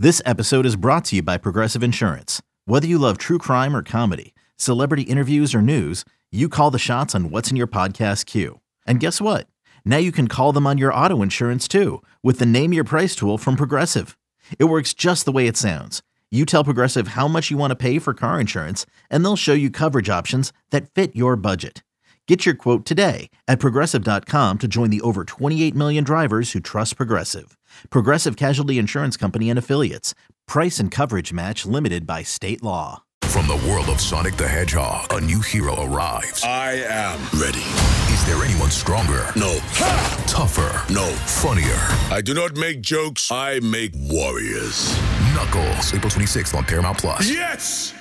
This episode is brought to you by Progressive Insurance. Whether you love true crime or comedy, celebrity interviews or news, you call the shots on what's in your podcast queue. And guess what? Now you can call them on your auto insurance too with the Name Your Price tool from Progressive. It works just the way it sounds. You tell Progressive how much you want to pay for car insurance, and they'll show you coverage options that fit your budget. Get your quote today at Progressive.com to join the over 28 million drivers who trust Progressive. Progressive Casualty Insurance Company and Affiliates. Price and coverage match limited by state law. From the world of Sonic the Hedgehog, a new hero arrives. I am ready. Is there anyone stronger? No. Tougher? No. Funnier? I do not make jokes. I make warriors. Knuckles, April 26th on Paramount Plus. Yes!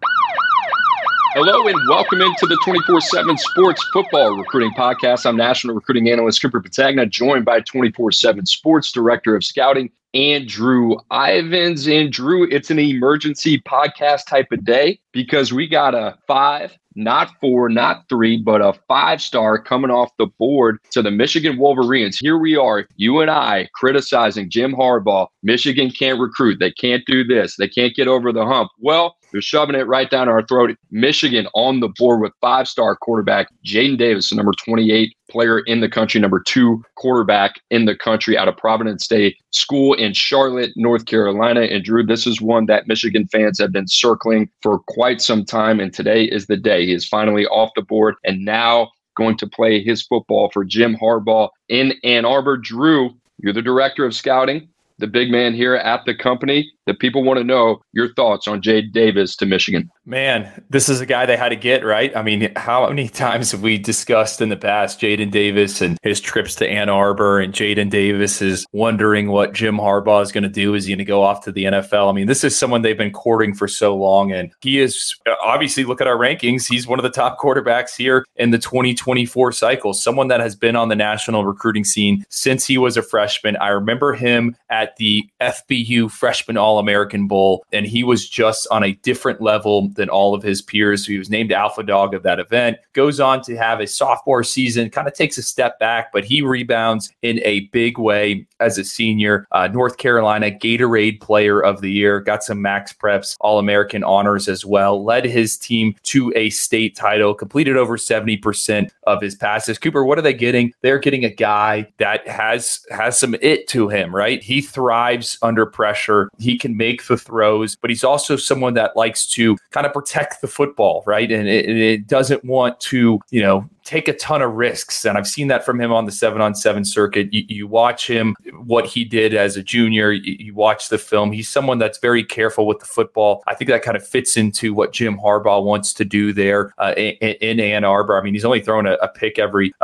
Hello and welcome into the 24/7 Sports Football Recruiting Podcast. I'm National Recruiting Analyst Cooper Patagna, joined by 24/7 Sports Director of Scouting, Andrew Ivins. And Drew, it's an emergency podcast type of day because we got a 5, not 4, not 3, but a 5-star coming off the board to the Michigan Wolverines. Here we are, you and I, criticizing Jim Harbaugh. Michigan can't recruit. They can't do this. They can't get over the hump. Well, they're shoving it right down our throat. Michigan on the board with 5-star quarterback Jayden Davis, the number 28 player in the country, number 2 quarterback in the country out of Providence State School in Charlotte, North Carolina. And Drew, this is one that Michigan fans have been circling for quite some time. And today is the day. He is finally off the board and now going to play his football for Jim Harbaugh in Ann Arbor. Drew, you're the director of scouting, the big man here at the company. The people want to know your thoughts on Jayden Davis to Michigan. Man, this is a guy they had to get, right? I mean, how many times have we discussed in the past Jayden Davis and his trips to Ann Arbor, and Jayden Davis is wondering what Jim Harbaugh is going to do. Is he going to go off to the NFL? I mean, this is someone they've been courting for so long, and he is obviously, look at our rankings, he's one of the top quarterbacks here in the 2024 cycle, someone that has been on the national recruiting scene since he was a freshman. I remember him at the FBU Freshman All-American Bowl, and he was just on a different level than all of his peers. He was named Alpha Dog of that event, goes on to have a sophomore season, kind of takes a step back, but he rebounds in a big way as a senior. North Carolina Gatorade Player of the Year, got some Max Preps All-American honors as well, led his team to a state title, completed over 70% of his passes. Cooper, what are they getting? They're getting a guy that has some it to him, right? He thrives under pressure. He can make the throws, but he's also someone that likes to kind of protect the football, right? And it doesn't want to, take a ton of risks. And I've seen that from him on the 7-on-7 circuit. You watch him, what he did as a junior, you watch the film. He's someone that's very careful with the football. I think that kind of fits into what Jim Harbaugh wants to do there in Ann Arbor. I mean, he's only thrown a pick every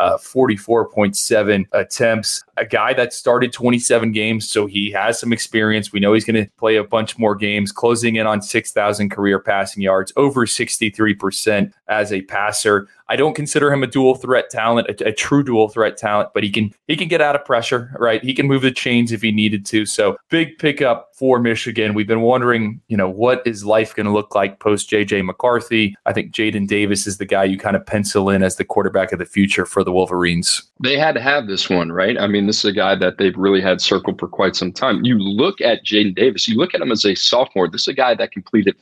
44.7 attempts. A guy that started 27 games, so he has some experience. We know he's going to play a bunch more games, closing in on 6,000 career passing yards, over 63% as a passer. I don't consider him a dual threat talent, a true dual threat talent, but he can get out of pressure, right? He can move the chains if he needed to. So big pickup for Michigan. We've been wondering, what is life going to look like post JJ McCarthy? I think Jayden Davis is the guy you kind of pencil in as the quarterback of the future for the Wolverines. They had to have this one, right? I mean, this is a guy that they've really had circled for quite some time. You look at Jayden Davis, you look at him as a sophomore. This is a guy that completed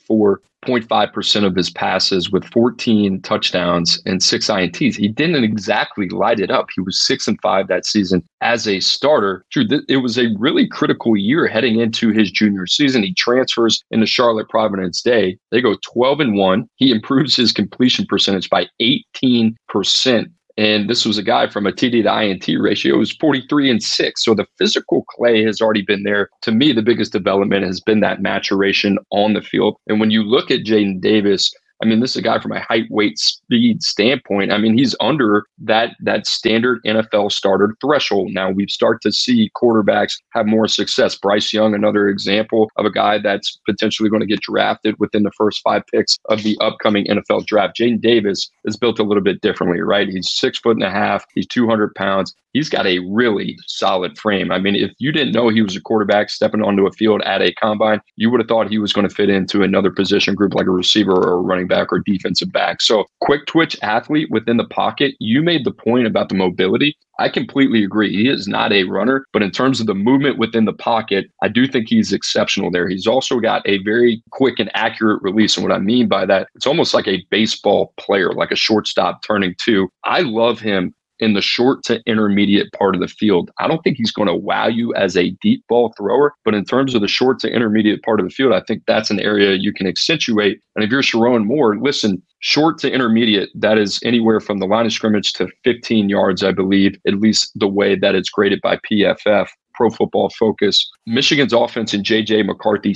54.5% of his passes with 14 touchdowns and 6 INTs. He didn't exactly light it up. He was 6-5 that season as a starter. True, it was a really critical year heading into his junior season. He transfers into Charlotte Providence Day. They go 12-1. He improves his completion percentage by 18%. And this was a guy from a TD to INT ratio. It was 43-6. So the physical clay has already been there. To me, the biggest development has been that maturation on the field. And when you look at Jayden Davis, I mean, this is a guy from a height, weight, speed standpoint. I mean, he's under that standard NFL starter threshold. Now, we start to see quarterbacks have more success. Bryce Young, another example of a guy that's potentially going to get drafted within the first 5 picks of the upcoming NFL draft. Jayden Davis is built a little bit differently, right? He's 6'1.5". He's 200 pounds. he's got a really solid frame. I mean, if you didn't know he was a quarterback stepping onto a field at a combine, you would have thought he was going to fit into another position group like a receiver or a running back or defensive back. So quick twitch athlete within the pocket. You made the point about the mobility. I completely agree. He is not a runner, but in terms of the movement within the pocket, I do think he's exceptional there. He's also got a very quick and accurate release. And what I mean by that, it's almost like a baseball player, like a shortstop turning two. I love him in the short to intermediate part of the field. I don't think he's going to wow you as a deep ball thrower, but in terms of the short to intermediate part of the field, I think that's an area you can accentuate. And if you're Sherrone Moore, listen, short to intermediate, that is anywhere from the line of scrimmage to 15 yards, I believe, at least the way that it's graded by PFF. Pro Football Focus. Michigan's offense in J.J. McCarthy,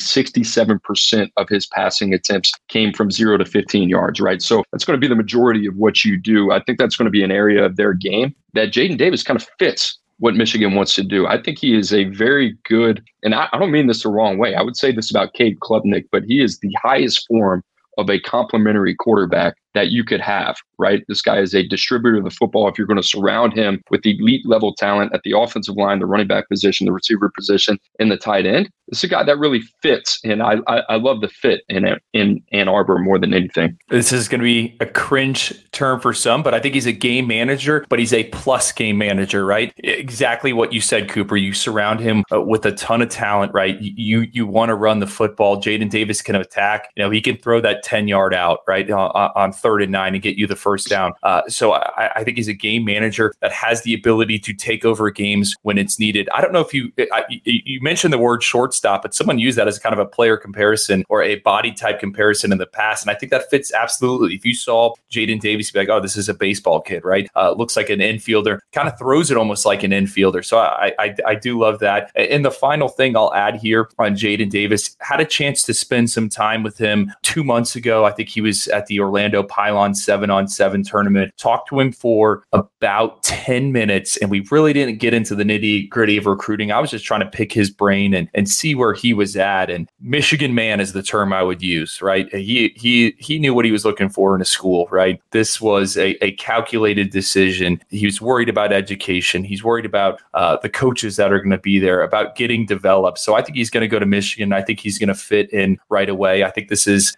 67% of his passing attempts came from 0 to 15 yards, right? So that's going to be the majority of what you do. I think that's going to be an area of their game that Jaden Davis kind of fits what Michigan wants to do. I think he is a very good, and I don't mean this the wrong way. I would say this about Cade Klubnik, but he is the highest form of a complementary quarterback that you could have, right? This guy is a distributor of the football. If you're going to surround him with elite level talent at the offensive line, the running back position, the receiver position, and the tight end, this is a guy that really fits. And I love the fit in Ann Arbor more than anything. This is going to be a cringe term for some, but I think he's a game manager, but he's a plus game manager, right? Exactly what you said, Cooper. You surround him with a ton of talent, right? You want to run the football. Jaden Davis can attack. He can throw that 10-yard out, right, on 3rd and 9 and get you the first down. So I think he's a game manager that has the ability to take over games when it's needed. I don't know if you mentioned the word shortstop, but someone used that as kind of a player comparison or a body type comparison in the past. And I think that fits absolutely. If you saw Jaden Davis, you'd be like, oh, this is a baseball kid, right? Looks like an infielder, kind of throws it almost like an infielder. So I do love that. And the final thing I'll add here on Jaden Davis, had a chance to spend some time with him 2 months ago. I think he was at the Orlando Pylon 7-on-7 tournament. Talked to him for about 10 minutes, and we really didn't get into the nitty gritty of recruiting. I was just trying to pick his brain and see where he was at. And Michigan man is the term I would use, right? He knew what he was looking for in a school, right? This was a calculated decision. He was worried about education. He's worried about the coaches that are going to be there, about getting developed. So I think he's going to go to Michigan. I think he's going to fit in right away. I think this is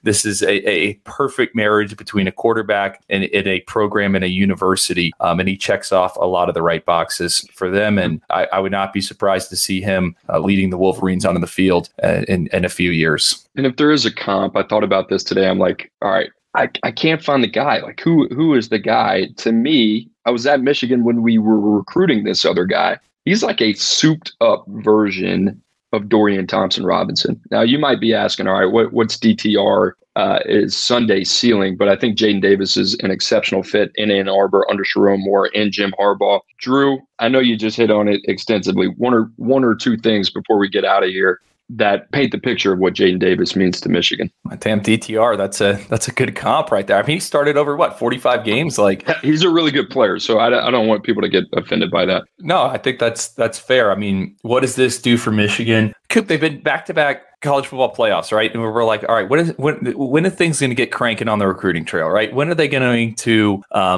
a perfect marriage between a quarterback and a program and a university. And he checks off a lot of the right boxes for them. And I would not be surprised to see him leading the Wolverines onto the field in a few years. And if there is a comp, I thought about this today. I'm like, all right, I can't find the guy. Like, who is the guy? To me, I was at Michigan when we were recruiting this other guy. He's like a souped up version of Dorian Thompson-Robinson. Now, you might be asking, all right, what's DTR is Sunday's ceiling? But I think Jaden Davis is an exceptional fit in Ann Arbor under Sherrone Moore and Jim Harbaugh. Drew, I know you just hit on it extensively. One or two things before we get out of here that paint the picture of what Jaden Davis means to Michigan. Damn, DTR, that's a good comp right there. I mean, he started over 45 games. Like, he's a really good player, so I don't want people to get offended by that. No, I think that's fair. I mean, what does this do for Michigan? Coop, they've been back-to-back college football playoffs, right? And we're like, all right, when are things going to get cranking on the recruiting trail, right? When are they going to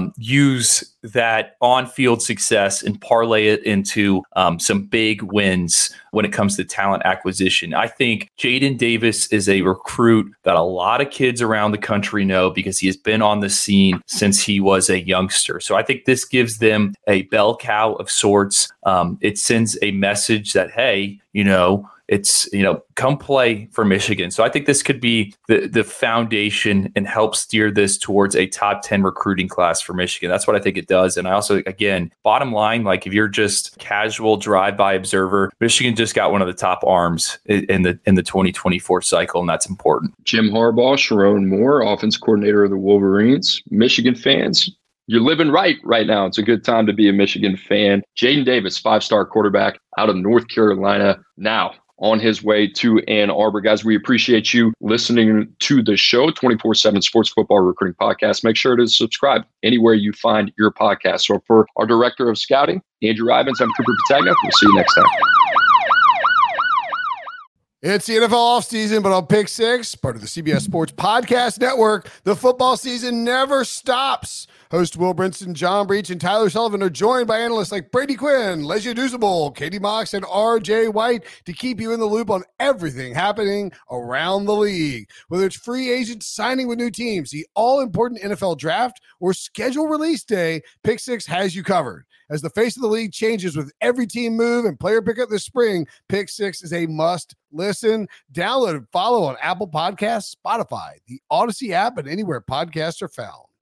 use that on-field success and parlay it into some big wins when it comes to talent acquisition? I think Jaden Davis is a recruit that a lot of kids around the country know because he has been on the scene since he was a youngster. So I think this gives them a bell cow of sorts. It sends a message that, hey, it's, come play for Michigan. So I think this could be the foundation and help steer this towards a top 10 recruiting class for Michigan. That's what I think it does. And I also, again, bottom line, like if you're just casual drive-by observer, Michigan just got one of the top arms in the 2024 cycle, and that's important. Jim Harbaugh, Sherrone Moore, offense coordinator of the Wolverines. Michigan fans, you're living right now. It's a good time to be a Michigan fan. Jaden Davis, 5-star quarterback out of North Carolina, now on his way to Ann Arbor. Guys, we appreciate you listening to the show, 24/7 Sports Football Recruiting Podcast. Make sure to subscribe anywhere you find your podcast. So for our Director of Scouting, Andrew Ivins, I'm Cooper Patagna. We'll see you next time. It's the NFL offseason, but on Pick Six, part of the CBS Sports Podcast Network, the football season never stops. Host Will Brinson, John Breach, and Tyler Sullivan are joined by analysts like Brady Quinn, Lesia Duzable, Katie Mox, and RJ White to keep you in the loop on everything happening around the league. Whether it's free agents signing with new teams, the all-important NFL draft, or schedule release day, Pick Six has you covered. As the face of the league changes with every team move and player pickup this spring, Pick Six is a must listen. Download and follow on Apple Podcasts, Spotify, the Odyssey app, and anywhere podcasts are found.